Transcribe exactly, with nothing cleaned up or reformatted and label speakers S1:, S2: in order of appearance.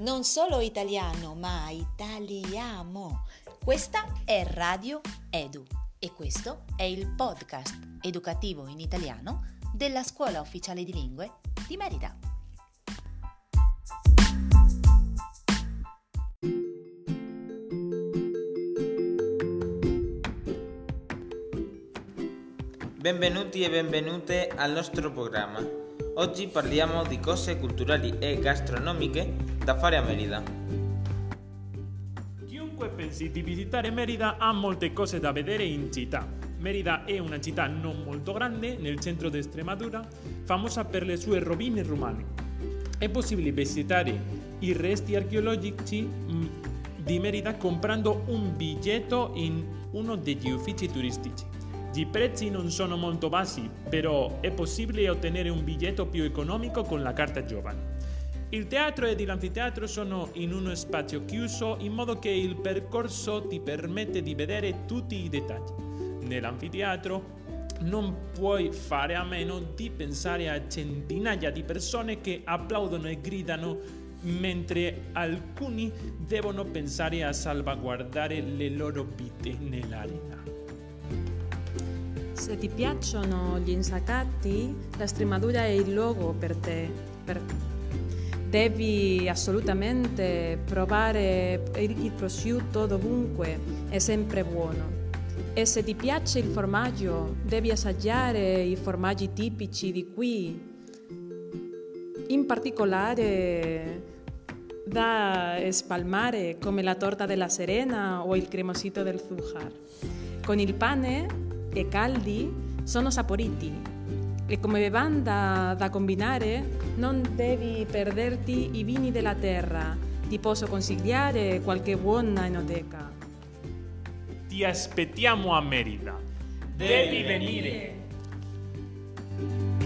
S1: Non solo italiano, ma italiamo. Questa è Radio Edu e questo è il podcast educativo in italiano della Scuola Ufficiale di Lingue di Merida.
S2: Benvenuti e benvenute al nostro programma. Oggi parliamo di cose culturali e gastronomiche da fare a Merida.
S3: Chiunque pensi di visitare Merida ha molte cose da vedere in città. Merida è una città non molto grande nel centro di Estremadura, famosa per le sue rovine romane. È possibile visitare i resti archeologici di Merida comprando un biglietto in uno degli uffici turistici. I prezzi non sono molto bassi, però è possibile ottenere un biglietto più economico con la carta giovane. Il teatro ed l'anfiteatro sono in uno spazio chiuso in modo che il percorso ti permette di vedere tutti i dettagli. Nell'anfiteatro non puoi fare a meno di pensare a centinaia di persone che applaudono e gridano, mentre alcuni devono pensare a salvaguardare le loro vite nell'arena.
S4: Se ti piacciono gli insaccati, la Estremadura è il luogo per te. Per... Devi assolutamente provare il prosciutto dovunque, è sempre buono. E se ti piace il formaggio, devi assaggiare i formaggi tipici di qui. In particolare da spalmare come la torta della Serena o il cremosito del Zújar. Con il pane e caldi sono saporiti e come bevanda da combinare non devi perderti i vini della terra. Ti posso consigliare qualche buona enoteca.
S3: Ti aspettiamo a Merida.
S2: Devi venire!